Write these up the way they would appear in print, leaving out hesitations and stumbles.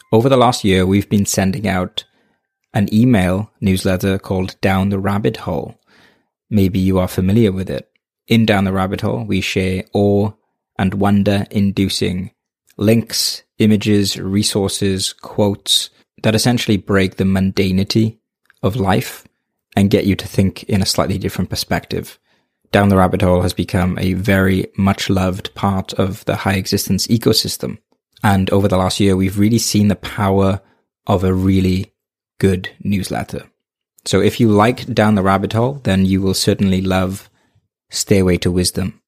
Over the last year, we've been sending out an email newsletter called Down the Rabbit Hole. Maybe you are familiar with it. In Down the Rabbit Hole, we share awe and wonder-inducing links, images, resources, quotes that essentially break the mundanity of life and get you to think in a slightly different perspective. Down the Rabbit Hole has become a very much loved part of the High Existence ecosystem. And over the last year, we've really seen the power of a really good newsletter. So if you like Down the Rabbit Hole, then you will certainly love Stairway to Wisdom.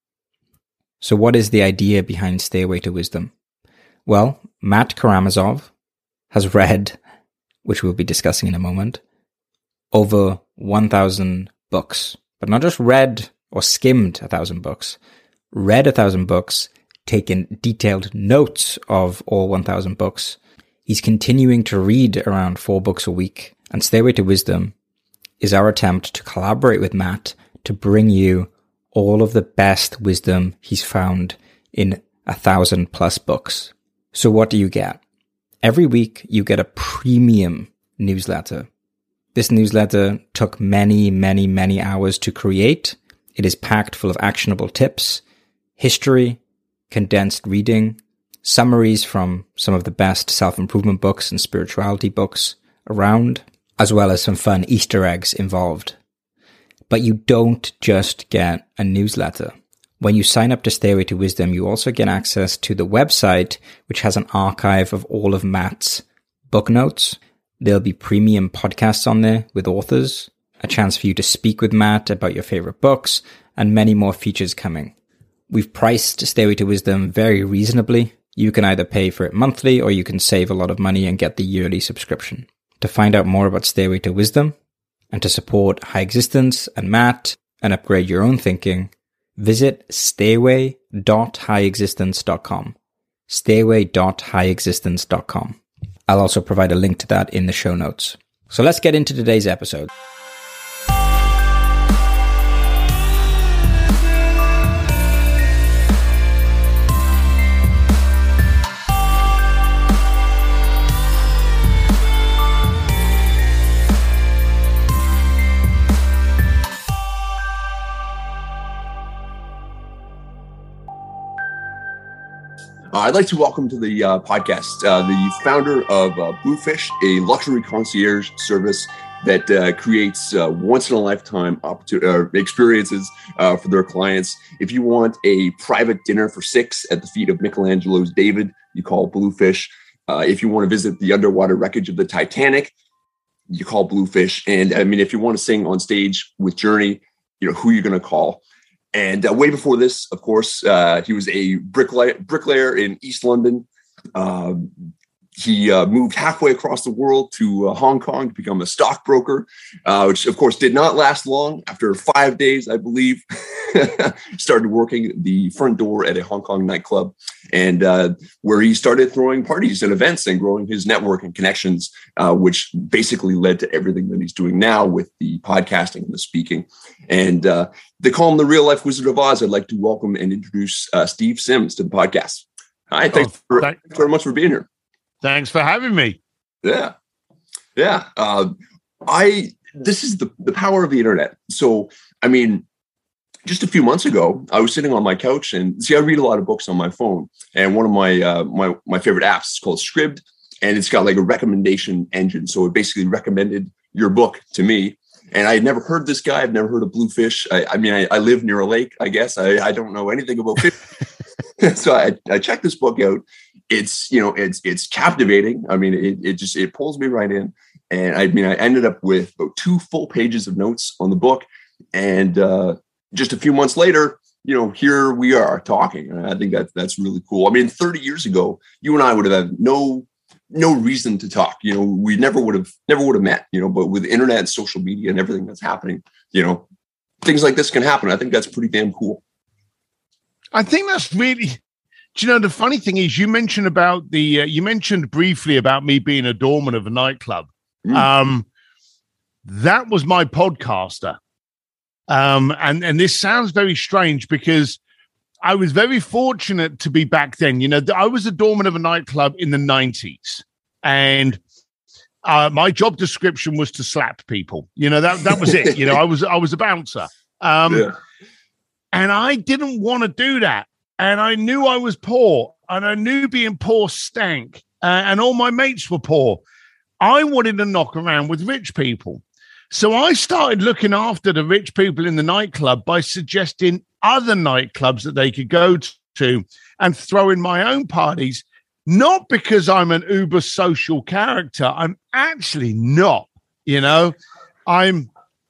So what is the idea behind Stairway to Wisdom? Well, Matt Karamazov has read, which we'll be discussing in a moment, over 1,000 books, but not just read or skimmed 1,000 books, read 1,000 books, taken detailed notes of all 1,000 books. He's continuing to read around 4 books a week, and Stairway to Wisdom is our attempt to collaborate with Matt to bring you all of the best wisdom he's found in 1,000 plus books. So what do you get? Every week you get a premium newsletter. This newsletter took many, many, many hours to create. It is packed full of actionable tips, history, condensed reading, summaries from some of the best self-improvement books and spirituality books around, as well as some fun Easter eggs involved. But you don't just get a newsletter. When you sign up to Stairway to Wisdom, you also get access to the website, which has an archive of all of Matt's book notes. There'll be premium podcasts on there with authors, a chance for you to speak with Matt about your favorite books, and many more features coming. We've priced Stairway to Wisdom very reasonably. You can either pay for it monthly or you can save a lot of money and get the yearly subscription. To find out more about Stairway to Wisdom and to support High Existence and Matt and upgrade your own thinking, visit stairway.highexistence.com. stairway.highexistence.com. I'll also provide a link to that in the show notes. So let's get into today's episode. I'd like to welcome to the podcast the founder of Bluefish, a luxury concierge service that creates once-in-a-lifetime experiences for their clients. If you want a private dinner for 6 at the feet of Michelangelo's David, you call Bluefish. If you want to visit the underwater wreckage of the Titanic, you call Bluefish. And I mean, if you want to sing on stage with Journey, you know who you're going to call. And way before this, of course, he was a bricklayer in East London. He moved halfway across the world to Hong Kong to become a stockbroker, which, of course, did not last long. After 5 days, I believe, started working the front door at a Hong Kong nightclub, and where he started throwing parties and events and growing his network and connections, which basically led to everything that he's doing now with the podcasting and the speaking. And they call him the real life Wizard of Oz. I'd like to welcome and introduce Steve Sims to the podcast. Hi, thanks very much for being here. Thanks for having me. Yeah. This is the power of the internet. So, I mean, just a few months ago, I was sitting on my couch and I read a lot of books on my phone, and one of my my favorite apps is called Scribd, and it's got like a recommendation engine. So it basically recommended your book to me. And I had never heard this guy. I've never heard of Bluefish. I live near a lake, I guess. I don't know anything about fish. So I checked this book out. It's captivating. I mean, it pulls me right in. And I ended up with about 2 full pages of notes on the book. And just a few months later, here we are talking. And I think that's really cool. I mean, 30 years ago, you and I would have had no reason to talk. We never would have met, but with the internet and social media and everything that's happening, things like this can happen. I think that's pretty damn cool. I think that's really, the funny thing is you mentioned about you mentioned briefly about me being a doorman of a nightclub. That was my podcaster. And this sounds very strange because I was very fortunate to be back then. I was a doorman of a nightclub in the 90s. and my job description was to slap people. That was it. I was a bouncer, and I didn't want to do that. And I knew I was poor, and I knew being poor stank, and all my mates were poor. I wanted to knock around with rich people. So I started looking after the rich people in the nightclub by suggesting other nightclubs that they could go to and throw in my own parties, not because I'm an uber social character. I'm actually not, I'm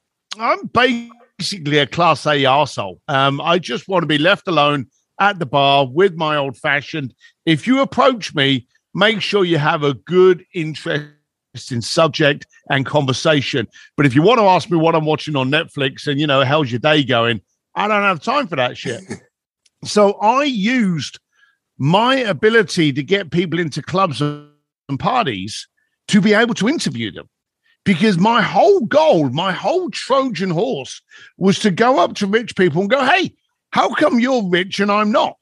basically a class A arsehole. I just want to be left alone at the bar with my old fashioned. If you approach me, make sure you have a good, interesting subject and conversation. But if you want to ask me what I'm watching on Netflix and, how's your day going, I don't have time for that shit. So I used my ability to get people into clubs and parties to be able to interview them. Because my whole goal, my whole Trojan horse was to go up to rich people and go, hey, how come you're rich and I'm not?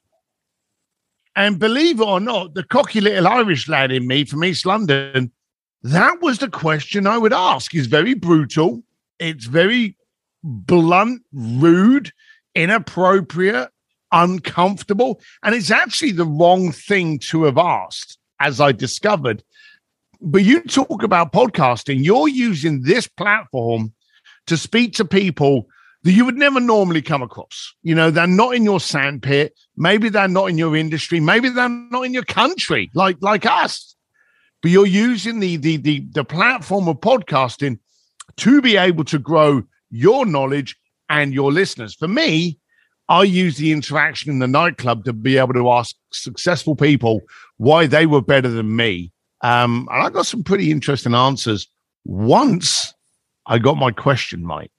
And believe it or not, the cocky little Irish lad in me from East London, that was the question I would ask. It's very brutal. It's very blunt, rude, inappropriate, uncomfortable. And it's actually the wrong thing to have asked, as I discovered. But you talk about podcasting, you're using this platform to speak to people that you would never normally come across. They're not in your sandpit. Maybe they're not in your industry. Maybe they're not in your country, like us. But you're using the platform of podcasting to be able to grow your knowledge and your listeners. For me, I use the interaction in the nightclub to be able to ask successful people why they were better than me. And I got some pretty interesting answers once I got my question right.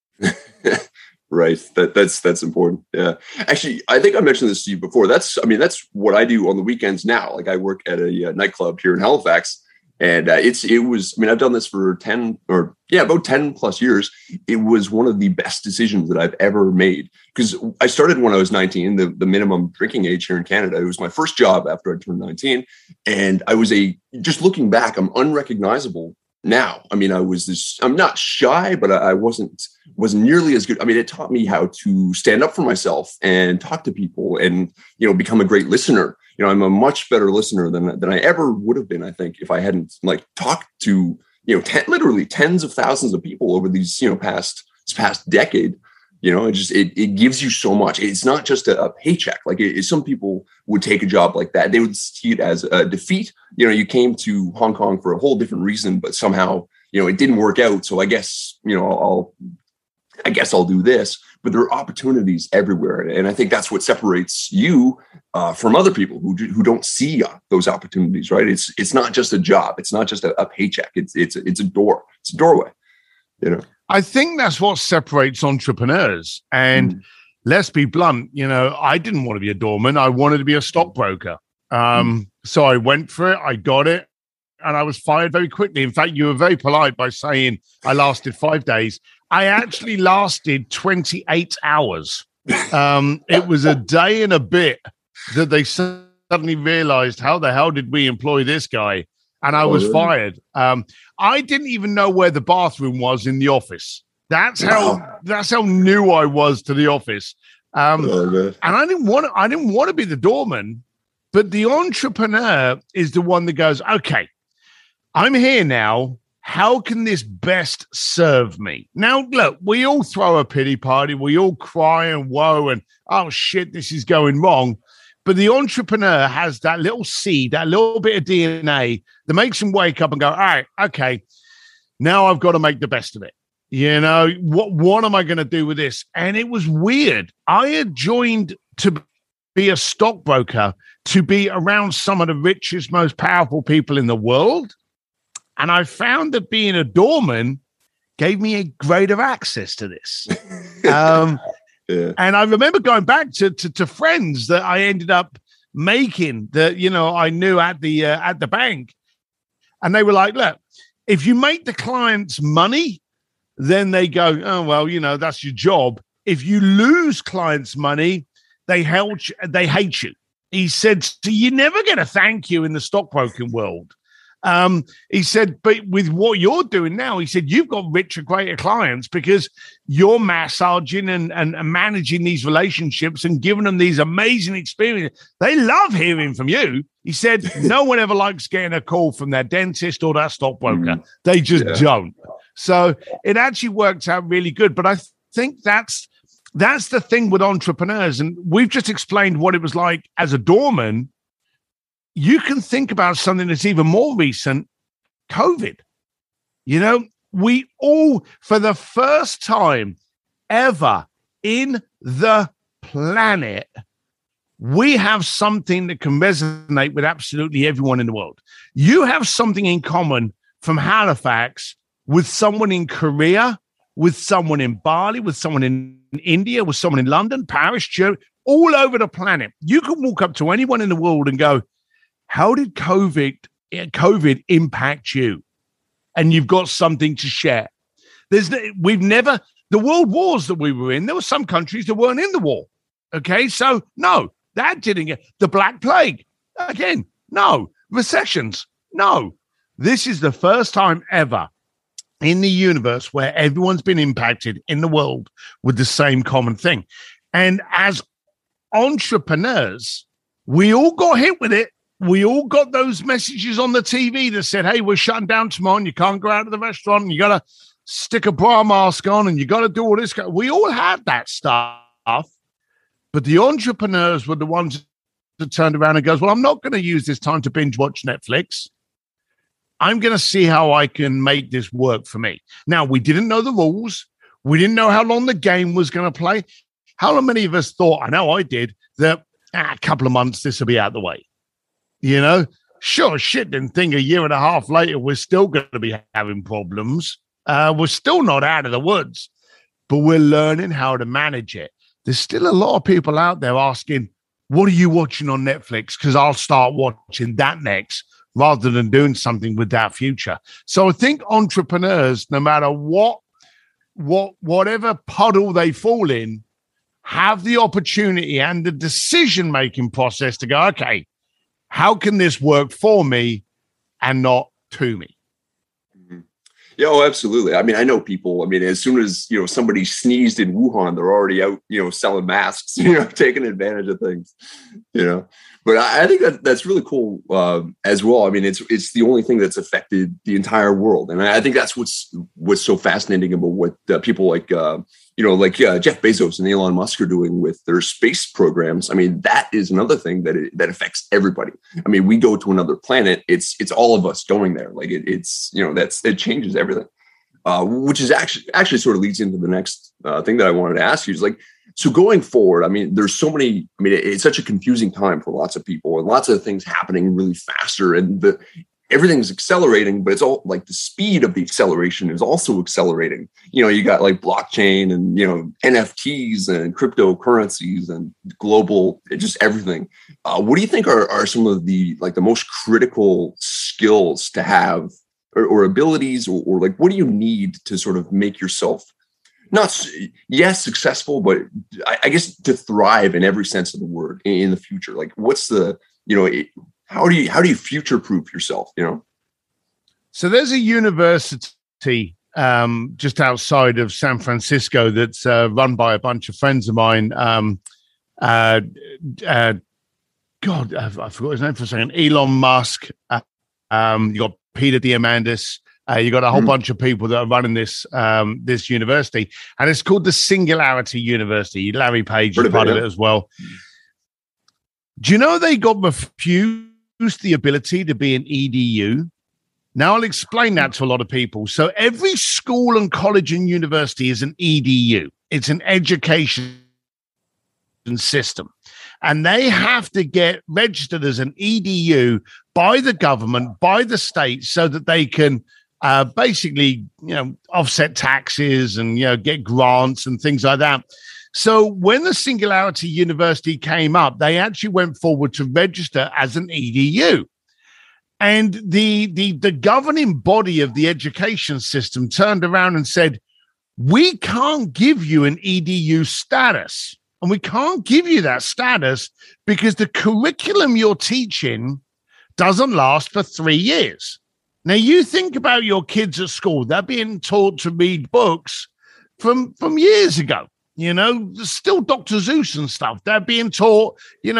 Right. That's important. Yeah. Actually, I think I mentioned this to you before. That's what I do on the weekends now. Like I work at a nightclub here in Halifax, and I've done this for about 10 plus years. It was one of the best decisions that I've ever made, because I started when I was 19, the minimum drinking age here in Canada. It was my first job after I turned 19. And I was just looking back, I'm unrecognizable now. I'm not shy, but I wasn't nearly as good. It taught me how to stand up for myself and talk to people and, become a great listener. I'm a much better listener than I ever would have been, I think, if I hadn't talked to, literally tens of thousands of people over these, past decade. It gives you so much. It's not just a paycheck. Some people would take a job like that, they would see it as a defeat. You came to Hong Kong for a whole different reason, but somehow, it didn't work out. So I guess, I'll do this. But there are opportunities everywhere, and I think that's what separates you from other people who don't see those opportunities. Right? It's not just a job. It's not just a paycheck. It's a door. It's a doorway. I think that's what separates entrepreneurs. And let's be blunt, I didn't want to be a doorman. I wanted to be a stockbroker. So I went for it. I got it. And I was fired very quickly. In fact, you were very polite by saying I lasted 5 days. I actually lasted 28 hours. It was a day and a bit that they suddenly realized, how the hell did we employ this guy? And I was fired. I didn't even know where the bathroom was in the office. That's how new I was to the office. And I didn't want to be the doorman, but the entrepreneur is the one that goes, okay, I'm here now. How can this best serve me? Now, look, we all throw a pity party. We all cry and woe and, oh shit, this is going wrong. But the entrepreneur has that little seed, that little bit of DNA that makes him wake up and go, all right, okay, now I've got to make the best of it. What am I going to do with this? And it was weird. I had joined to be a stockbroker, to be around some of the richest, most powerful people in the world. And I found that being a doorman gave me a greater access to this. Yeah. And I remember going back to friends that I ended up making that, I knew at the bank. And they were like, look, if you make the clients money, then they go, oh, well, that's your job. If you lose clients' money, they hate you. He said, so you never get a thank you in the stockbroking world. He said, but with what you're doing now, he said, you've got richer, greater clients because you're massaging and managing these relationships and giving them these amazing experiences. They love hearing from you. He said, no one ever likes getting a call from their dentist or their stockbroker. They just don't. So it actually worked out really good. But I think that's the thing with entrepreneurs. And we've just explained what it was like as a doorman. You can think about something that's even more recent, COVID. You know, we all, for the first time ever in the planet, we have something that can resonate with absolutely everyone in the world. You have something in common from Halifax with someone in Korea, with someone in Bali, with someone in India, with someone in London, Paris, Germany, all over the planet. You can walk up to anyone in the world and go, how did COVID impact you? And you've got something to share. The world wars that we were in, there were some countries that weren't in the war. Okay, so no, that didn't get the Black Plague. Again, no. Recessions, no. This is the first time ever in the universe where everyone's been impacted in the world with the same common thing. And as entrepreneurs, we all got hit with it. We all got those messages on the TV that said, hey, we're shutting down tomorrow and you can't go out to the restaurant and you got to stick a bra mask on and you got to do all this. We all had that stuff. But the entrepreneurs were the ones that turned around and goes, well, I'm not going to use this time to binge watch Netflix. I'm going to see how I can make this work for me. Now, we didn't know the rules. We didn't know how long the game was going to play. How many of us thought, I know I did, that a couple of months, this will be out of the way. You know, sure, shit, didn't think a year and a half later, we're still going to be having problems. We're still not out of the woods, but we're learning how to manage it. There's still a lot of people out there asking, what are you watching on Netflix? Because I'll start watching that next rather than doing something with that future. So I think entrepreneurs, no matter whatever puddle they fall in, have the opportunity and the decision-making process to go, okay, how can this work for me and not to me? Yeah, oh, absolutely. I mean, I know people. I mean, as soon as somebody sneezed in Wuhan, they're already out, selling masks, taking advantage of things, But I think that's really cool as well. I mean, it's the only thing that's affected the entire world, and I think that's what's so fascinating about what people like Jeff Bezos and Elon Musk are doing with their space programs. I mean, that is another thing that affects everybody. I mean, we go to another planet. It's all of us going there. Like it changes everything, which is actually sort of leads into the next thing that I wanted to ask you is like, so going forward, I mean, there's so many, I mean, it's such a confusing time for lots of people and lots of things happening really faster and everything's accelerating, but it's all like the speed of the acceleration is also accelerating. You got like blockchain and, NFTs and cryptocurrencies and global, just everything. What do you think are some of the most critical skills to have or abilities or like, what do you need to sort of make yourself not successful, but I guess to thrive in every sense of the word in the future? Like what's the, how do you future-proof yourself, So there's a university just outside of San Francisco that's run by a bunch of friends of mine. I forgot his name for a second. Elon Musk. You got Peter Diamandis. You got a whole bunch of people that are running this university, and it's called the Singularity University. Larry Page is part of it as well. Do you know they got refused the ability to be an EDU? Now I'll explain that to a lot of people. So every school and college and university is an EDU. It's an education system. And they have to get registered as an EDU by the government, by the state, so that they can basically, offset taxes and, get grants and things like that. So when the Singularity University came up, they actually went forward to register as an EDU. And the governing body of the education system turned around and said, we can't give you an EDU status. And we can't give you that status because the curriculum you're teaching doesn't last for 3 years. Now, you think about your kids at school, they're being taught to read books from years ago. There's still Dr. Seuss and stuff. They're being taught,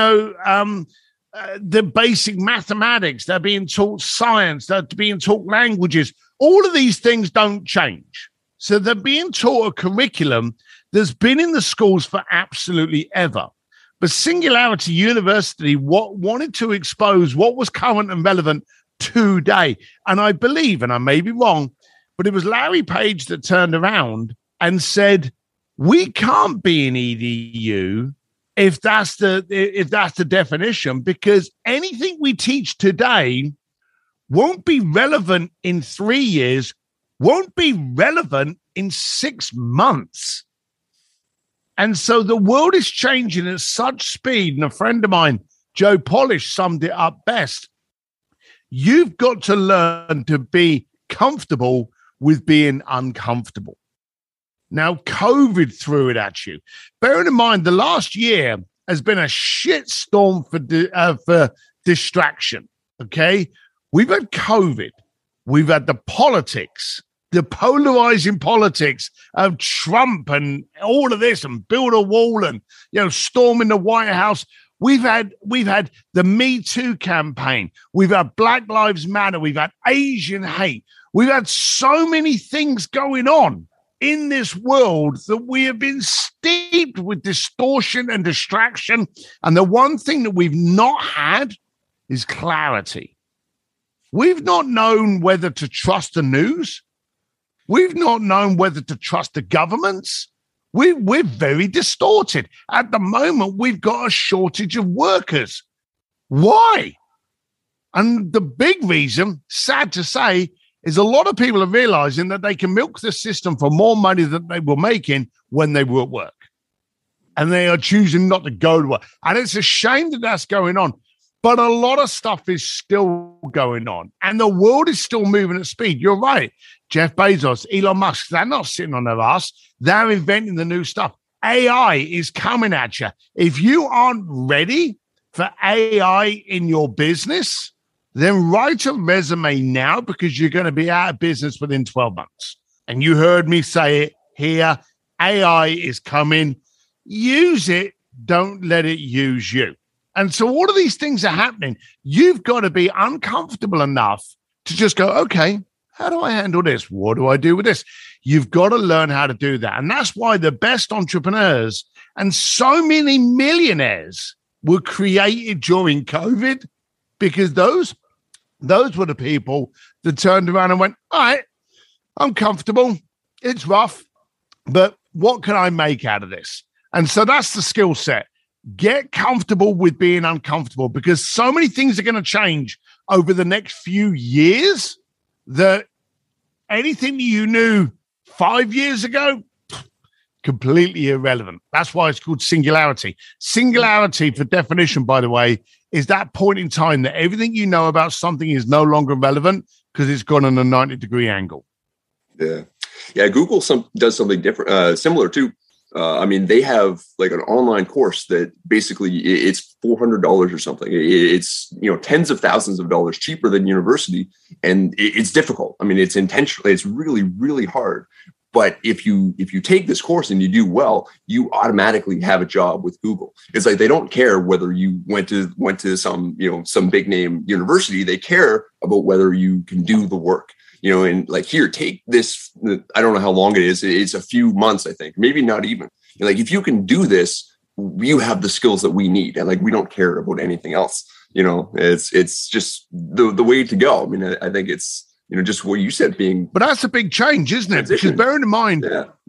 the basic mathematics. They're being taught science. They're being taught languages. All of these things don't change. So they're being taught a curriculum that's been in the schools for absolutely ever. But Singularity University wanted to expose what was current and relevant today. And I believe, and I may be wrong, but it was Larry Page that turned around and said, we can't be an EDU if that's the definition, because anything we teach today won't be relevant in 3 years, won't be relevant in 6 months. And so the world is changing at such speed. And a friend of mine, Joe Polish, summed it up best. You've got to learn to be comfortable with being uncomfortable. Now, COVID threw it at you. Bearing in mind, the last year has been a shitstorm for distraction, okay? We've had COVID. We've had the politics, the polarizing politics of Trump and all of this and build a wall and, storming the White House. We've had the Me Too campaign. We've had Black Lives Matter. We've had Asian hate. We've had so many things going on in this world that we have been steeped with distortion and distraction. And the one thing that we've not had is clarity. We've not known whether to trust the news. We've not known whether to trust the governments. We're very distorted. At the moment, we've got a shortage of workers. Why? And the big reason, sad to say, is a lot of people are realizing that they can milk the system for more money than they were making when they were at work. And they are choosing not to go to work. And it's a shame that that's going on. But a lot of stuff is still going on. And the world is still moving at speed. You're right. Jeff Bezos, Elon Musk, they're not sitting on their ass. They're inventing the new stuff. AI is coming at you. If you aren't ready for AI in your business, then write a resume now, because you're going to be out of business within 12 months. And you heard me say it here. AI is coming. Use it. Don't let it use you. And so all of these things are happening. You've got to be uncomfortable enough to just go, okay, how do I handle this? What do I do with this? You've got to learn how to do that. And that's why the best entrepreneurs and so many millionaires were created during COVID, because those were the people that turned around and went, all right, I'm comfortable. It's rough, but what can I make out of this? And so that's the skill set. Get comfortable with being uncomfortable, because so many things are going to change over the next few years that anything you knew 5 years ago, completely irrelevant. That's why it's called singularity. Singularity, for definition, by the way, is that point in time that everything you know about something is no longer relevant because it's gone on a 90-degree angle. Yeah. Google does something different, similar too. They have like an online course that basically it's $400 or something. It's, tens of thousands of dollars cheaper than university. And it's difficult. It's intentional. It's really, really hard. But if you take this course and you do well, you automatically have a job with Google. It's like they don't care whether you went to some big name university. They care about whether you can do the work. And like, here, take this. I don't know how long it is. It's a few months, I think, maybe not even. Like, if you can do this, you have the skills that we need, and like, we don't care about anything else. It's just the way to go. I think it's, just what you said, being. But that's a big change, isn't it? Transition. Because bearing in mind,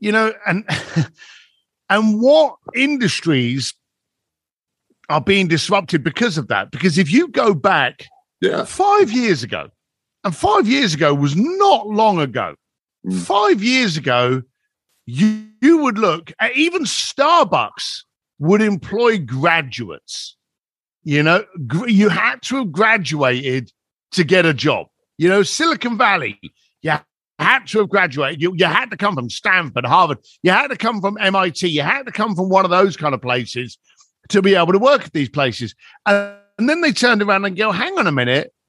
and what industries are being disrupted because of that? Because if you go back 5 years ago, and 5 years ago was not long ago. 5 years ago, you would look at, even Starbucks would employ graduates. You had to have graduated to get a job. Silicon Valley, you had to have graduated. You had to come from Stanford, Harvard. You had to come from MIT. You had to come from one of those kind of places to be able to work at these places. And then they turned around and go, hang on a minute.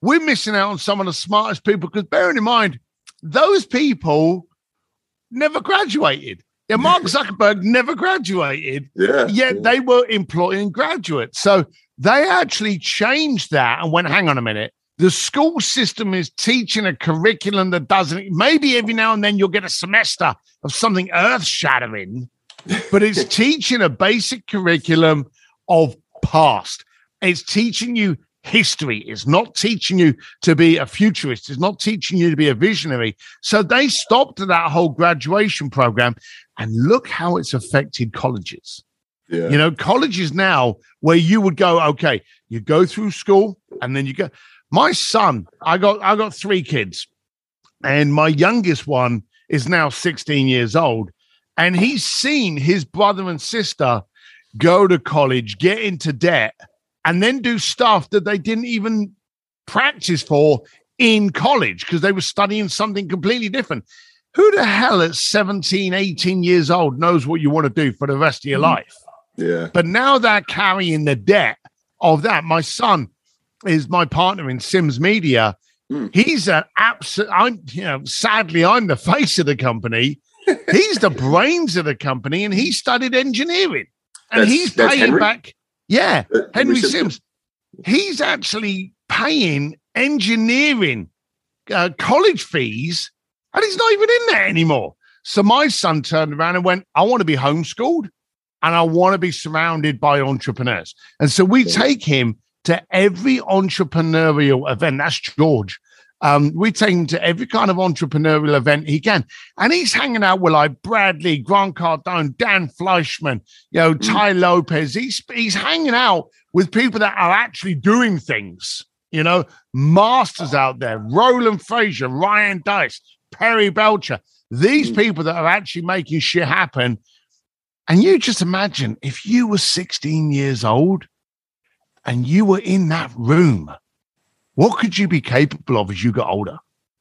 we're missing out on some of the smartest people, because bearing in mind, those people never graduated. Yeah, Mark Zuckerberg never graduated, yet they were employing graduates. So they actually changed that and went, hang on a minute. The school system is teaching a curriculum that doesn't, maybe every now and then you'll get a semester of something earth-shattering, but it's teaching a basic curriculum of past. It's teaching you history. It's not teaching you to be a futurist. It's not teaching you to be a visionary. So they stopped that whole graduation program, and look how it's affected colleges. Yeah. You know, colleges now where you would go, okay, you go through school and then you go. My son, I got 3 kids, and my youngest one is now 16 years old, and he's seen his brother and sister go to college, get into debt, and then do stuff that they didn't even practice for in college because they were studying something completely different. Who the hell at 17, 18 years old knows what you want to do for the rest of your life? Yeah. But now they're carrying the debt of that. My son is my partner in Sims Media. He's an absolute, sadly, I'm the face of the company. He's the brains of the company, and he studied engineering. And he's paying Henry? Back. Yeah, Henry Sims. He's actually paying engineering college fees, and he's not even in there anymore. So my son turned around and went, I want to be homeschooled, and I want to be surrounded by entrepreneurs. And so we take him to every entrepreneurial event. That's George. We take him to every kind of entrepreneurial event he can. And he's hanging out with like Bradley, Grant Cardone, Dan Fleischman, Ty Lopez. He's hanging out with people that are actually doing things, masters out there, Roland Frazier, Ryan Dice, Perry Belcher, these people that are actually making shit happen. And you just imagine if you were 16 years old and you were in that room, what could you be capable of as you got older?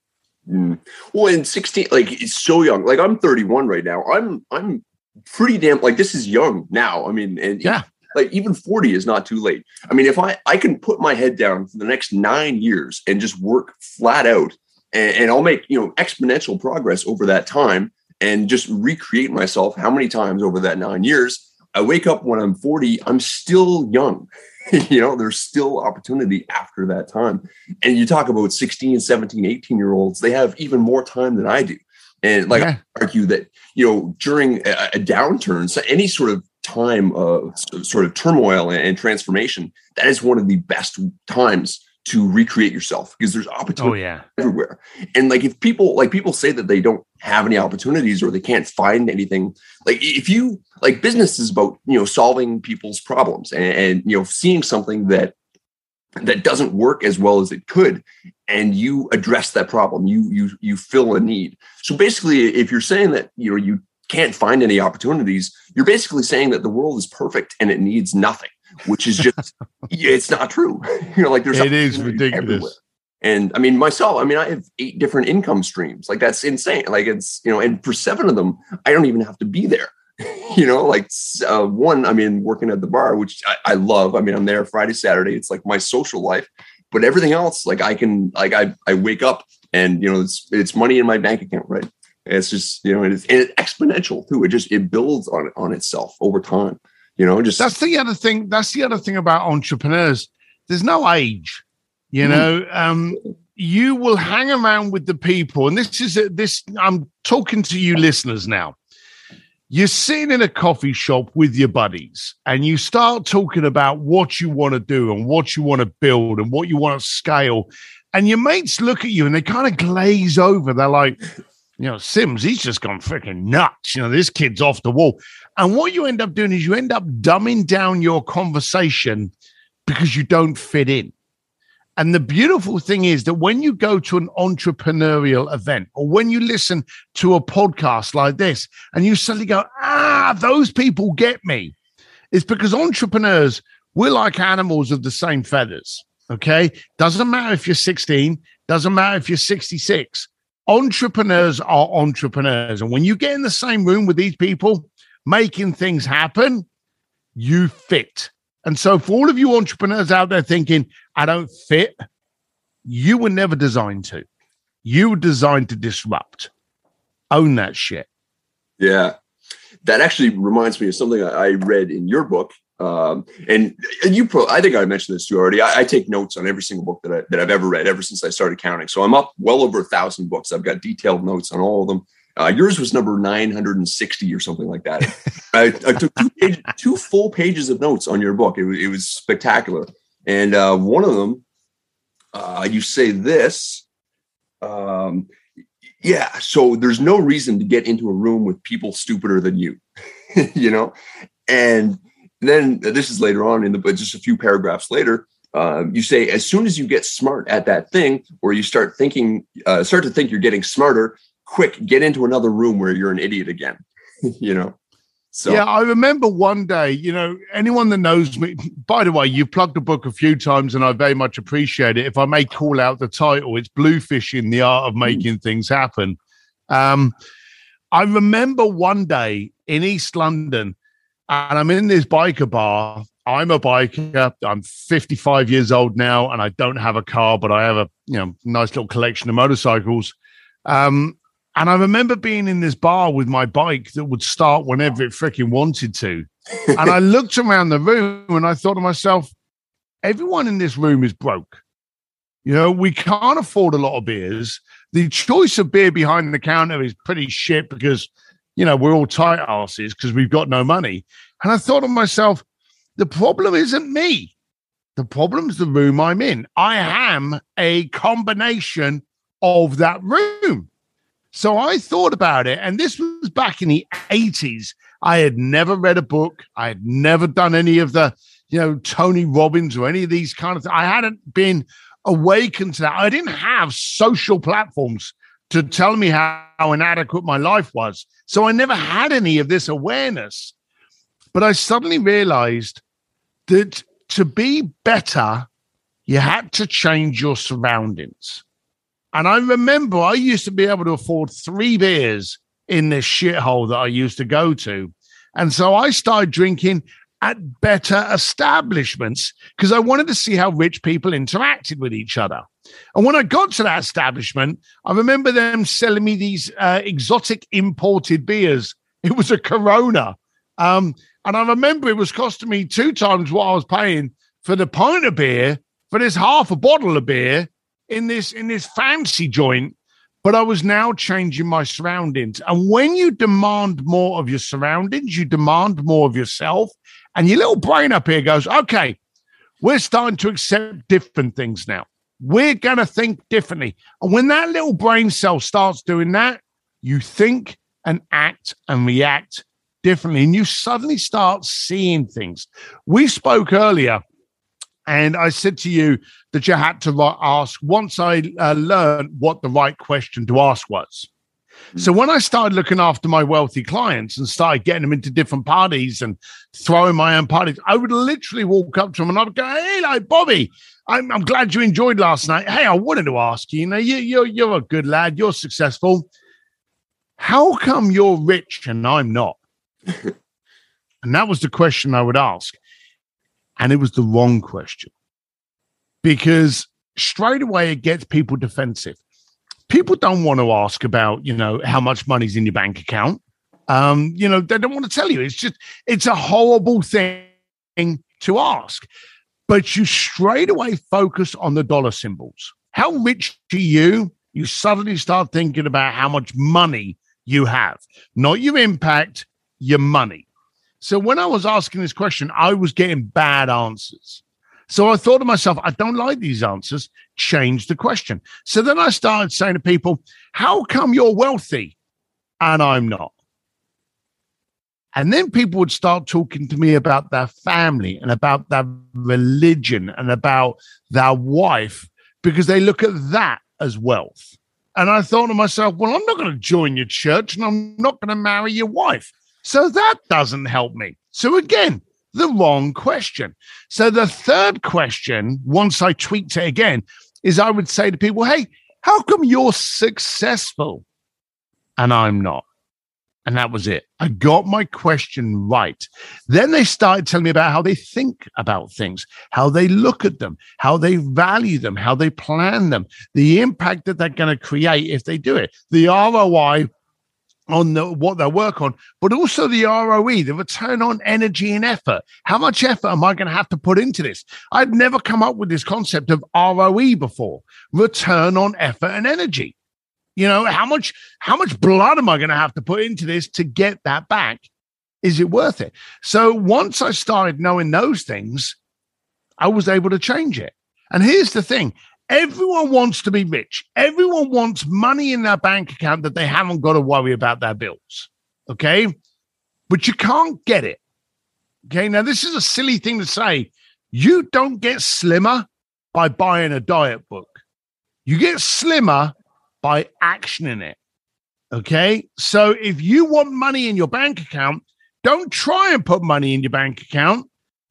Well, in 16, it's so young. Like I'm 31 right now. I'm pretty damn, this is young now. I mean, and even 40 is not too late. I mean, if I can put my head down for the next 9 years and just work flat out, and I'll make, exponential progress over that time and just recreate myself how many times over that 9 years. I wake up when I'm 40, I'm still young. There's still opportunity after that time. And you talk about 16, 17, 18-year-olds, they have even more time than I do. And I argue that, during a downturn, so any sort of time of sort of turmoil and transformation, that is one of the best times to recreate yourself because there's opportunity everywhere. And if people say that they don't have any opportunities or they can't find anything, if you business is about, solving people's problems and seeing something that doesn't work as well as it could, and you address that problem, you fill a need. So basically, if you're saying that, you can't find any opportunities, you're basically saying that the world is perfect and it needs nothing. Which is just, it's not true. There's it is ridiculous. Everywhere. And I mean, myself, I have 8 different income streams. That's insane. It's, and for 7 of them, I don't even have to be there. One, working at the bar, which I love. I'm there Friday, Saturday. It's my social life, but everything else, I wake up and, it's money in my bank account, right? It's just, it's exponential too. It builds on itself over time. That's the other thing. That's the other thing about entrepreneurs. There's no age, you will hang around with the people. And I'm talking to you listeners now. You're sitting in a coffee shop with your buddies and you start talking about what you want to do and what you want to build and what you want to scale. And your mates look at you and they kind of glaze over. They're like, Sims, he's just gone freaking nuts. This kid's off the wall. And what you end up doing is you end up dumbing down your conversation because you don't fit in. And the beautiful thing is that when you go to an entrepreneurial event or when you listen to a podcast like this and you suddenly go, those people get me, it's because entrepreneurs, we're like animals of the same feathers. Okay. Doesn't matter if you're 16, doesn't matter if you're 66. Entrepreneurs are entrepreneurs. And when you get in the same room with these people making things happen, you fit. And so for all of you entrepreneurs out there thinking, I don't fit, you were never designed to. You were designed to disrupt. Own that shit. Yeah. That actually reminds me of something I read in your book. And I think I mentioned this to you already. I take notes on every single book that I've ever read ever since I started counting. So I'm up well over 1,000 books. I've got detailed notes on all of them. Yours was number 960 or something like that. I took two full pages of notes on your book. It was spectacular. And one of them, you say this, so there's no reason to get into a room with people stupider than you, and then this is later on but just a few paragraphs later, you say, as soon as you get smart at that thing, or you start to think you're getting smarter, quick, get into another room where you're an idiot again, So yeah, I remember one day, anyone that knows me, by the way, you've plugged the book a few times and I very much appreciate it. If I may call out the title, it's Bluefishing, the Art of Making Things Happen. I remember one day in East London, and I'm in this biker bar. I'm a biker. I'm 55 years old now, and I don't have a car, but I have a nice little collection of motorcycles. And I remember being in this bar with my bike that would start whenever it freaking wanted to. And I looked around the room and I thought to myself, everyone in this room is broke. We can't afford a lot of beers. The choice of beer behind the counter is pretty shit because, we're all tight asses because we've got no money. And I thought to myself, the problem isn't me. The problem's the room I'm in. I am a combination of that room. So I thought about it, and this was back in the 80s. I had never read a book. I had never done any of the, Tony Robbins or any of these kind of things. I hadn't been awakened to that. I didn't have social platforms to tell me how inadequate my life was. So I never had any of this awareness. But I suddenly realized that to be better, you had to change your surroundings. And I remember I used to be able to afford 3 beers in this shithole that I used to go to. And so I started drinking at better establishments because I wanted to see how rich people interacted with each other. And when I got to that establishment, I remember them selling me these exotic imported beers. It was a Corona. And I remember it was costing me 2 times what I was paying for the pint of beer, for this half a bottle of beer, in this fancy joint, but I was now changing my surroundings. And when you demand more of your surroundings, you demand more of yourself, and your little brain up here goes, okay, we're starting to accept different things now. We're going to think differently. And when that little brain cell starts doing that, you think and act and react differently, and you suddenly start seeing things. We spoke earlier, and I said to you that you had to ask once I learned what the right question to ask was. So when I started looking after my wealthy clients and started getting them into different parties and throwing my own parties, I would literally walk up to them and I would go, hey, like, Bobby, I'm glad you enjoyed last night. Hey, I wanted to ask you, you're a good lad. You're successful. How come you're rich and I'm not? And that was the question I would ask. And it was the wrong question, because straight away it gets people defensive. People don't want to ask about, how much money's in your bank account. They don't want to tell you. It's a horrible thing to ask. But you straight away focus on the dollar symbols. How rich are you? You suddenly start thinking about how much money you have, not your impact, your money. So when I was asking this question, I was getting bad answers. So I thought to myself, I don't like these answers. Change the question. So then I started saying to people, how come you're wealthy and I'm not? And then people would start talking to me about their family and about their religion and about their wife, because they look at that as wealth. And I thought to myself, well, I'm not going to join your church and I'm not going to marry your wife. So that doesn't help me. So again, the wrong question. So the third question, once I tweaked it again, is I would say to people, hey, how come you're successful and I'm not? And that was it. I got my question right. Then they started telling me about how they think about things, how they look at them, how they value them, how they plan them, the impact that they're going to create if they do it, the ROI on what they work on, but also the ROE, the return on energy and effort. How much effort am I going to have to put into this? I'd never come up with this concept of ROE before, return on effort and energy. You know, how much blood am I going to have to put into this to get that back? Is it worth it? So once I started knowing those things, I was able to change it. And here's the thing. Everyone wants to be rich. Everyone wants money in their bank account that they haven't got to worry about their bills. Okay? But you can't get it. Okay? Now, this is a silly thing to say. You don't get slimmer by buying a diet book. You get slimmer by actioning it. Okay? So if you want money in your bank account, don't try and put money in your bank account.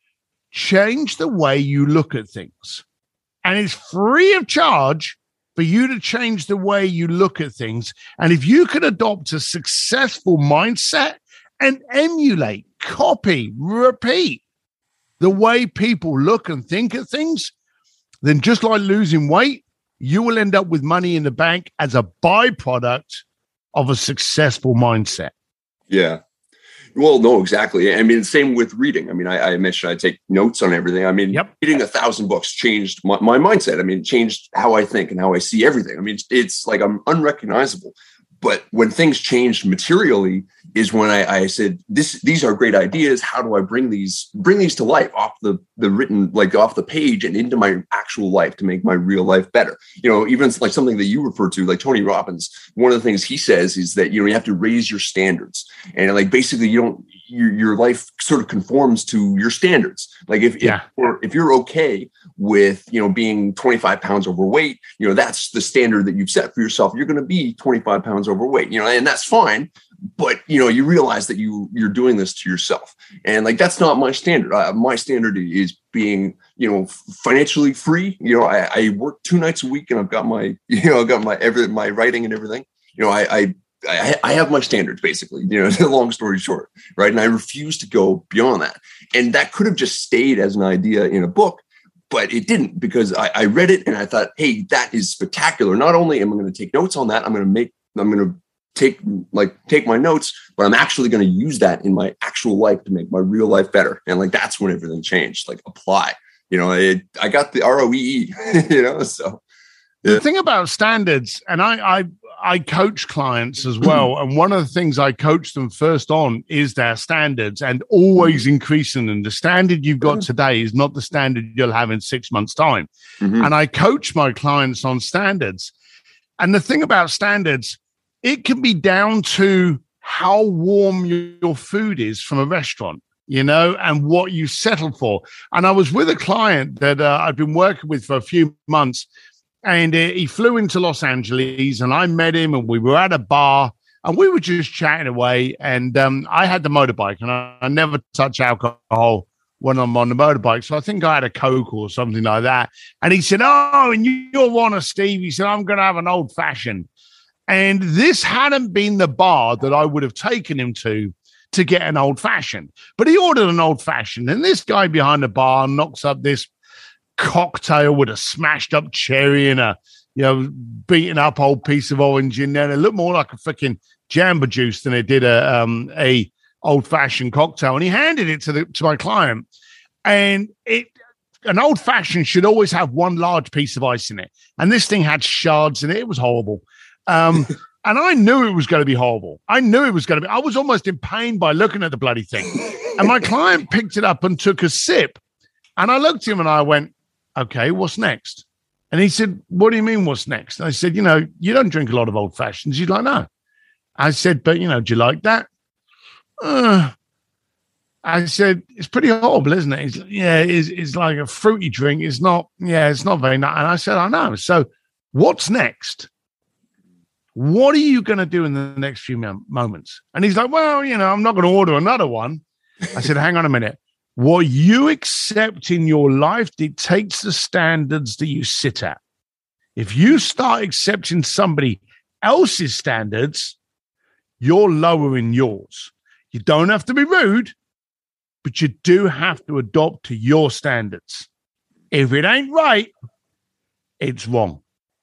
Change the way you look at things. And it's free of charge for you to change the way you look at things. And if you can adopt a successful mindset and emulate, copy, repeat the way people look and think at things, then just like losing weight, you will end up with money in the bank as a byproduct of a successful mindset. Yeah. Well, no, exactly. I mean, same with reading. I mean, I mentioned I take notes on everything. I mean, Reading 1,000 books changed my mindset. I mean, changed how I think and how I see everything. I mean, it's like I'm unrecognizable. But when things changed materially is when I said, these are great ideas. How do I bring these to life off the written, like off the page and into my actual life to make my real life better? You know, even like something that you refer to, like Tony Robbins, one of the things he says is that, you know, you have to raise your standards. And like, basically your life sort of conforms to your standards. Like if you're okay with, you know, being 25 pounds overweight, you know, that's the standard that you've set for yourself. You're going to be 25 pounds overweight, you know, and that's fine. But, you know, you realize that you're doing this to yourself. And like, that's not my standard. My standard is being, you know, financially free. You know, I work 2 nights a week and I've got my, you know, my writing and everything. You know, I have my standards, basically, you know, long story short, right? And I refuse to go beyond that. And that could have just stayed as an idea in a book, but it didn't, because I read it and I thought, hey, that is spectacular. Not only am I going to take notes on that, I'm going to take my notes, but I'm actually going to use that in my actual life to make my real life better. And like, that's when everything changed, like apply, you know, I got the ROE, you know, so. The thing about standards, and I coach clients as well, and one of the things I coach them first on is their standards and always increasing them. The standard you've got today is not the standard you'll have in 6 months' time. Mm-hmm. And I coach my clients on standards. And the thing about standards, it can be down to how warm your food is from a restaurant, you know, and what you settle for. And I was with a client that I've been working with for a few months. And he flew into Los Angeles, and I met him, and we were at a bar, and we were just chatting away. And I had the motorbike, and I never touch alcohol when I'm on the motorbike. So I think I had a Coke or something like that. And he said, "Oh, and you'll want a Steve." He said, "I'm going to have an old fashioned." And this hadn't been the bar that I would have taken him to get an old fashioned. But he ordered an old fashioned, and this guy behind the bar knocks up this cocktail with a smashed up cherry and a, you know, beaten up old piece of orange in there. And it looked more like a freaking Jamba Juice than it did a old fashioned cocktail. And he handed it to my client. And an old fashioned should always have one large piece of ice in it. And this thing had shards in it. It was horrible. And I knew it was going to be horrible. I was almost in pain by looking at the bloody thing. And my client picked it up and took a sip. And I looked at him and I went, "Okay, what's next?" And he said, "What do you mean, what's next?" And I said, "You know, you don't drink a lot of old fashions." He's like, "No." I said, "But, you know, do you like that?" I said, "It's pretty horrible, isn't it?" He's like, "Yeah, it's like a fruity drink. It's not very nice." And I said, "I know. So what's next? What are you going to do in the next few moments?" And he's like, "Well, you know, I'm not going to order another one." I said, "Hang on a minute. What you accept in your life dictates the standards that you sit at. If you start accepting somebody else's standards, you're lowering yours. You don't have to be rude, but you do have to adopt to your standards. If it ain't right, it's wrong.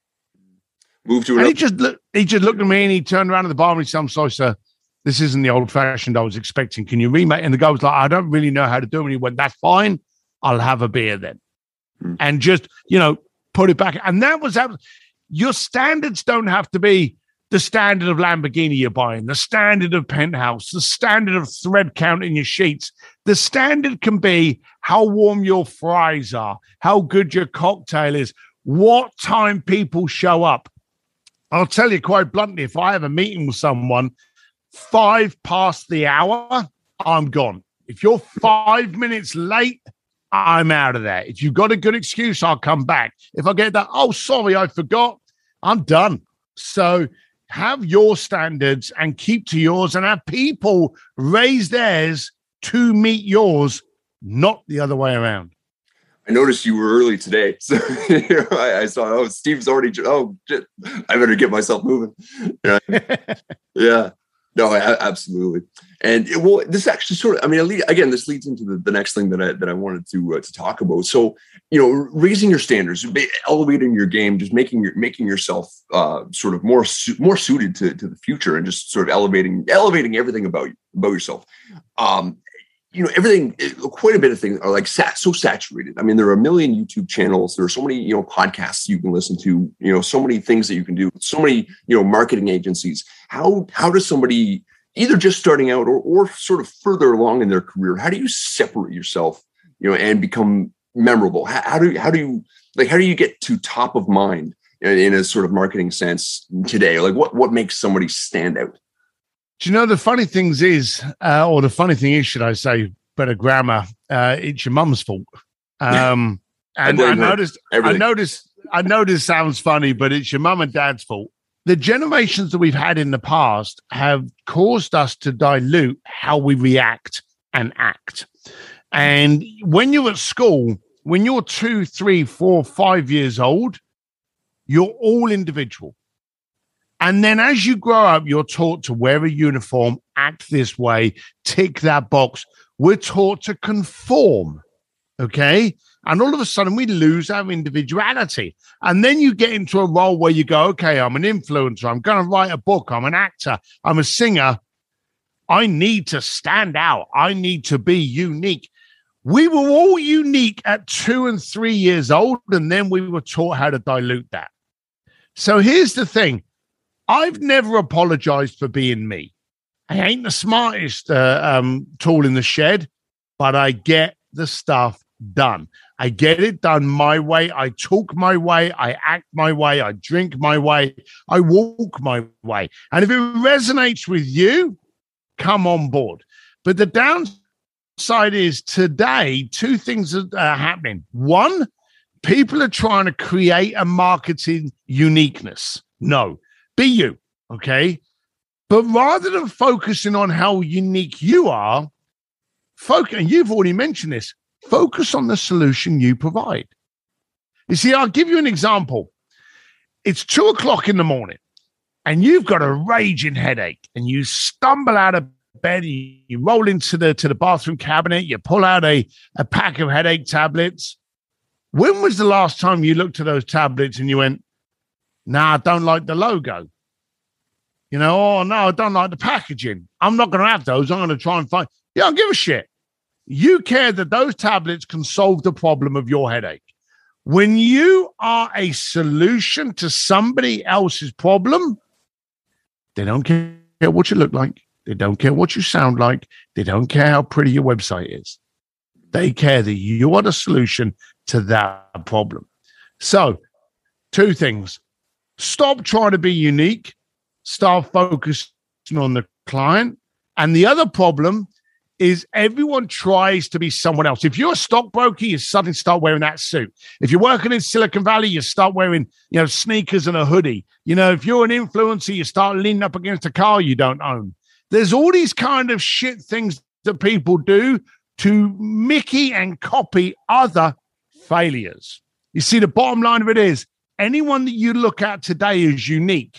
Move to another. He just looked at me and he turned around at the bar and he said, "I'm sorry, sir. This isn't the old-fashioned I was expecting. Can you remake?" And the guy was like, "I don't really know how to do it." And he went, "That's fine. I'll have a beer then." And just, put it back. And that was your standards don't have to be the standard of Lamborghini you're buying, the standard of Penthouse, the standard of thread count in your sheets. The standard can be how warm your fries are, how good your cocktail is, what time people show up. I'll tell you quite bluntly, if I have a meeting with someone 5 past the hour, I'm gone. If you're 5 minutes late, I'm out of there. If you've got a good excuse, I'll come back. If I get that, "Oh, sorry, I forgot," I'm done. So have your standards and keep to yours, and have people raise theirs to meet yours, not the other way around. I noticed you were early today. So I saw, Steve's already, shit, I better get myself moving. Yeah. No, absolutely. And this actually this leads into the next thing that I wanted to talk about. So, raising your standards, elevating your game, just making yourself sort of more suited to the future, and just sort of elevating everything about yourself. Everything, quite a bit of things are like so saturated. I mean, there are a million YouTube channels. There are so many, podcasts you can listen to, so many things that you can do, so many, marketing agencies. How does somebody either just starting out or sort of further along in their career, how do you separate yourself, and become memorable? How do you get to top of mind in a sort of marketing sense today? Like what makes somebody stand out? Do you know the funny thing is, should I say, better grammar? It's your mum's fault. And I know this sounds funny, but it's your mum and dad's fault. The generations that we've had in the past have caused us to dilute how we react and act. And when you're at school, when you're 2, 3, 4, 5 years old, you're all individual. And then as you grow up, you're taught to wear a uniform, act this way, tick that box. We're taught to conform, okay? And all of a sudden, we lose our individuality. And then you get into a role where you go, okay, I'm an influencer. I'm going to write a book. I'm an actor. I'm a singer. I need to stand out. I need to be unique. We were all unique at 2 and 3 years old, and then we were taught how to dilute that. So here's the thing. I've never apologized for being me. I ain't the smartest tool in the shed, but I get the stuff done. I get it done my way. I talk my way. I act my way. I drink my way. I walk my way. And if it resonates with you, come on board. But the downside is today, 2 things are happening. One, people are trying to create a marketing uniqueness. No. Be you, okay? But rather than focusing on how unique you are, and you've already mentioned this, focus on the solution you provide. You see, I'll give you an example. It's 2:00 in the morning, and you've got a raging headache, and you stumble out of bed, you roll into the bathroom cabinet, you pull out a pack of headache tablets. When was the last time you looked at those tablets and you went, "Nah, I don't like the logo. Oh, no, I don't like the packaging. I'm not going to have those. I'm going to try and find." Yeah, I don't give a shit. You care that those tablets can solve the problem of your headache. When you are a solution to somebody else's problem, they don't care what you look like. They don't care what you sound like. They don't care how pretty your website is. They care that you are the solution to that problem. So, 2 things. Stop trying to be unique. Start focusing on the client. And the other problem is everyone tries to be someone else. If you're a stockbroker, you suddenly start wearing that suit. If you're working in Silicon Valley, you start wearing, sneakers and a hoodie. If you're an influencer, you start leaning up against a car you don't own. There's all these kind of shit things that people do to Mickey and copy other failures. You see, the bottom line of it is anyone that you look at today is unique.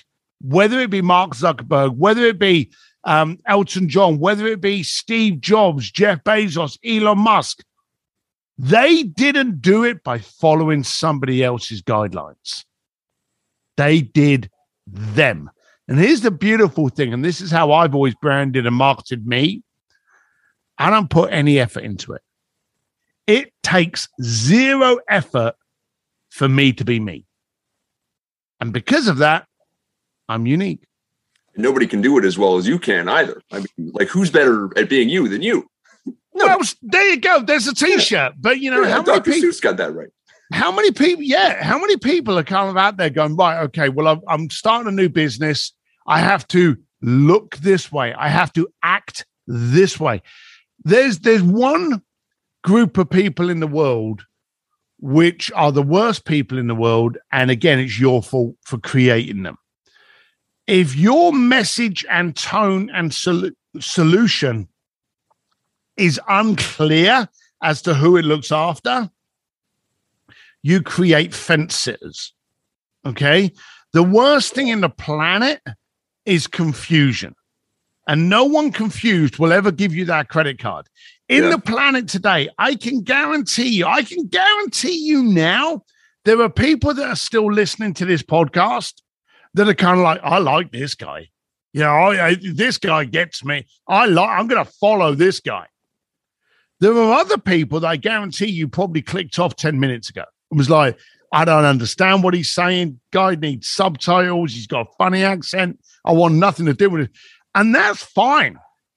whether it be Mark Zuckerberg, whether it be Elton John, whether it be Steve Jobs, Jeff Bezos, Elon Musk, they didn't do it by following somebody else's guidelines. They did them. And here's the beautiful thing, and this is how I've always branded and marketed me. I don't put any effort into it. It takes zero effort for me to be me. And because of that, I'm unique. Nobody can do it as well as you can either. I mean, like, who's better at being you than you? No. Well, there you go. There's a T-shirt. But, you know, how many people... Seuss got that right. How many people are kind of out there going, right, okay, well, I'm starting a new business. I have to look this way. I have to act this way. There's one group of people in the world which are the worst people in the world. And again, it's your fault for creating them. If your message and tone and solution is unclear as to who it looks after, you create fence sitters. Okay? The worst thing in the planet is confusion. And no one confused will ever give you that credit card. In the planet today, I can guarantee you now, there are people that are still listening to this podcast that are kind of like, I like this guy. You know, this guy gets me. I'm going to follow this guy. There are other people that I guarantee you probably clicked off 10 minutes ago. It was like, I don't understand what he's saying. Guy needs subtitles. He's got a funny accent. I want nothing to do with it. And that's fine.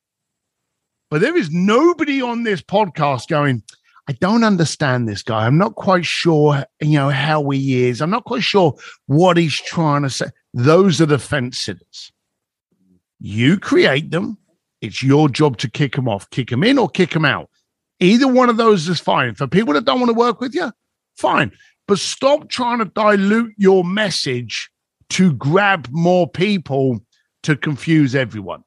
But there is nobody on this podcast going, I don't understand this guy. I'm not quite sure, how he is. I'm not quite sure what he's trying to say. Those are the fence sitters. You create them. It's your job to kick them off, kick them in or kick them out. Either one of those is fine. For people that don't want to work with you, fine. But stop trying to dilute your message to grab more people to confuse everyone.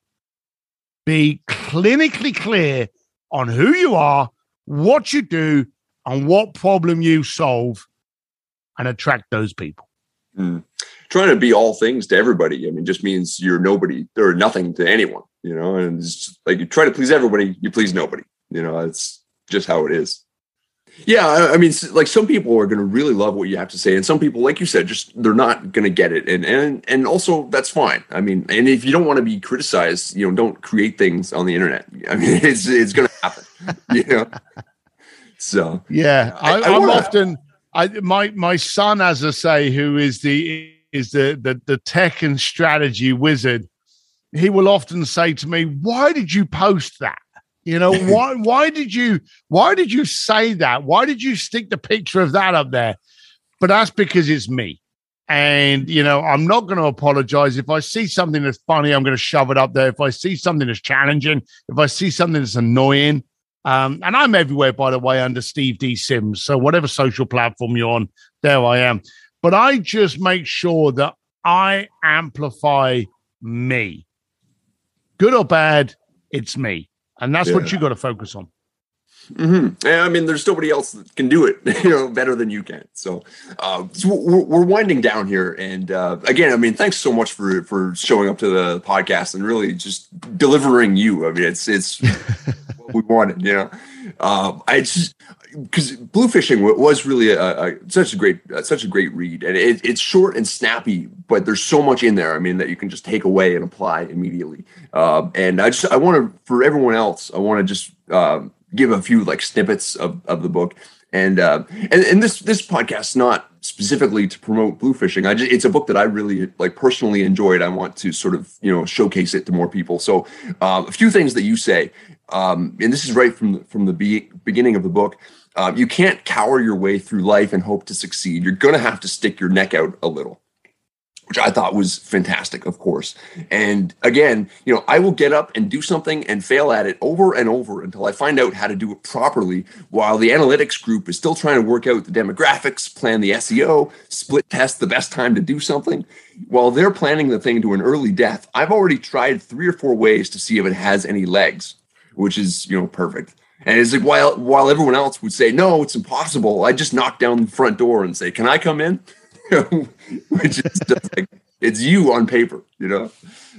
Be clinically clear on who you are, what you do, and what problem you solve, and attract those people. Trying to be all things to everybody, just means you're nobody or nothing to anyone, and it's just like you try to please everybody, you please nobody. It's just how it is. Yeah, like some people are going to really love what you have to say, and some people, like you said, just they're not going to get it, and also that's fine. And if you don't want to be criticized, don't create things on the internet. It's going to happen. So yeah, my son, as I say, who is the tech and strategy wizard, he will often say to me, "Why did you post that? Why did you say that? Why did you stick the picture of that up there?" But that's because it's me. And, I'm not going to apologize. If I see something that's funny, I'm going to shove it up there. If I see something that's challenging, if I see something that's annoying, and I'm everywhere, by the way, under Steve D. Sims. So whatever social platform you're on, there I am. But I just make sure that I amplify me. Good or bad, it's me. And that's what you got to focus on. Mm-hmm. Yeah, there's nobody else that can do it, better than you can. So, we're winding down here, and again, thanks so much for showing up to the podcast and really just delivering you. It's what we wanted, because Bluefishing was really such a great read, and it's short and snappy, but there's so much in there. That you can just take away and apply immediately. And I want to, for everyone else, I want to just give a few snippets of the book, and this podcast not specifically to promote Bluefishing. It's a book that I really personally enjoyed. I want to sort of showcase it to more people. So a few things that you say, and this is right from the beginning of the book. You can't cower your way through life and hope to succeed. You're going to have to stick your neck out a little, which I thought was fantastic, of course. And again, I will get up and do something and fail at it over and over until I find out how to do it properly, while the analytics group is still trying to work out the demographics, plan the SEO, split test the best time to do something. While they're planning the thing to an early death, I've already tried 3 or 4 ways to see if it has any legs, which is, perfect. And it's like, while everyone else would say, no, it's impossible, I just knock down the front door and say, can I come in? Which is just It's you on paper, you know.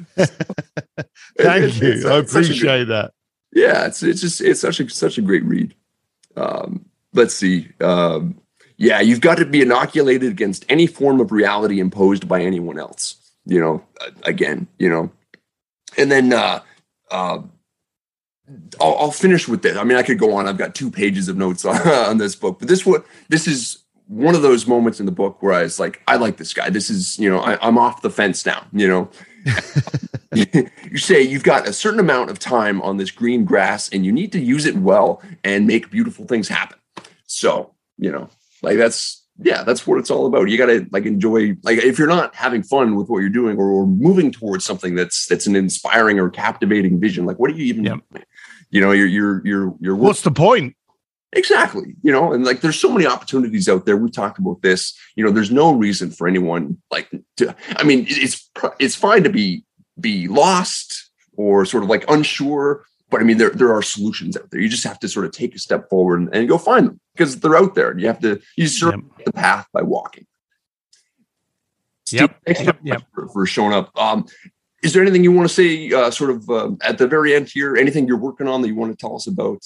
Thank you. I appreciate that. Yeah, it's such a great read. Let's see. Yeah, you've got to be inoculated against any form of reality imposed by anyone else. You know, again, you know, and then I'll finish with this. I mean, I could go on. I've got 2 pages of notes on this book, but this is one of those moments in the book where I was like, I like this guy. This is, you know, I'm off the fence now, you know. You say you've got a certain amount of time on this green grass and you need to use it well and make beautiful things happen. So, you know, like that's what it's all about. You got to like enjoy, like if you're not having fun with what you're doing or moving towards something that's an inspiring or captivating vision, like what are you even doing? You know, you're what's the point? Exactly. You know, and like there's so many opportunities out there. We talked about this. You know, there's no reason for anyone like to, I mean, it's fine to be lost or sort of like unsure, but I mean, there are solutions out there. You just have to sort of take a step forward and go find them because they're out there. You sort of the path by walking. Steve, thanks so much for showing up. Is there anything you want to say sort of at the very end here? Anything you're working on that you want to tell us about?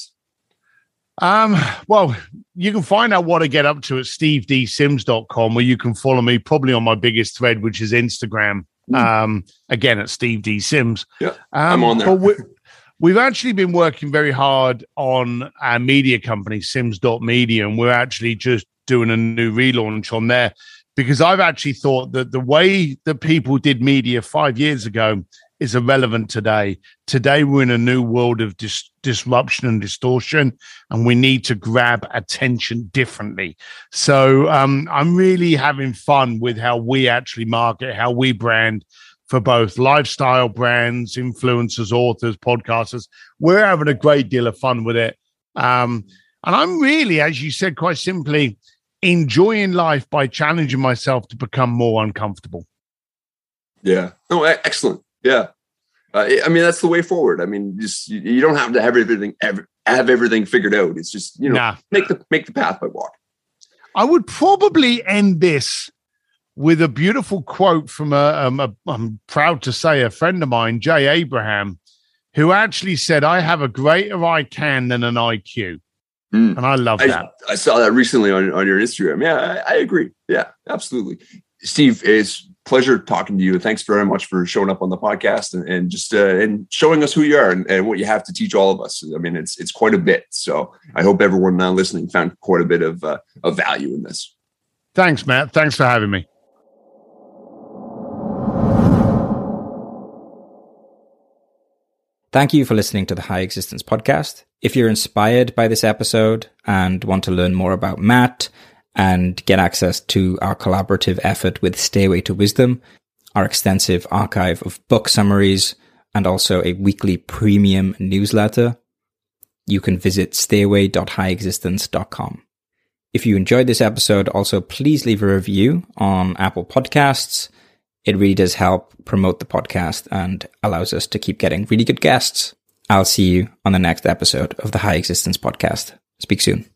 Well, you can find out what I get up to at stevedsims.com, where you can follow me probably on my biggest thread, which is Instagram. Again, at Steve D. Sims. Yeah, I'm on there. But we've actually been working very hard on our media company, Sims.media, and we're actually just doing a new relaunch on there because I've actually thought that the way that people did media 5 years ago is irrelevant today. Today, we're in a new world of disruption and distortion, and we need to grab attention differently. So I'm really having fun with how we actually market, how we brand for both lifestyle brands, influencers, authors, podcasters. We're having a great deal of fun with it. And I'm really, as you said, quite simply, enjoying life by challenging myself to become more uncomfortable. Yeah. Oh, excellent. Yeah. I mean, that's the way forward. I mean, just you don't have to have everything figured out. It's just, you know, make the path by walking. I would probably end this with a beautiful quote from I'm proud to say, a friend of mine, Jay Abraham, who actually said, "I have a greater I can than an IQ." And I love that. I saw that recently on your Instagram. Yeah, I agree. Yeah, absolutely. Steve, it's a pleasure talking to you. Thanks very much for showing up on the podcast and just and showing us who you are and what you have to teach all of us. I mean, it's quite a bit. So I hope everyone now listening found quite a bit of value in this. Thanks, Matt. Thanks for having me. Thank you for listening to the High Existence Podcast. If you're inspired by this episode and want to learn more about Matt and get access to our collaborative effort with Stairway to Wisdom, our extensive archive of book summaries, and also a weekly premium newsletter, you can visit stairway.highexistence.com. If you enjoyed this episode, also please leave a review on Apple Podcasts. It really does help promote the podcast and allows us to keep getting really good guests. I'll see you on the next episode of the High Existence Podcast. Speak soon.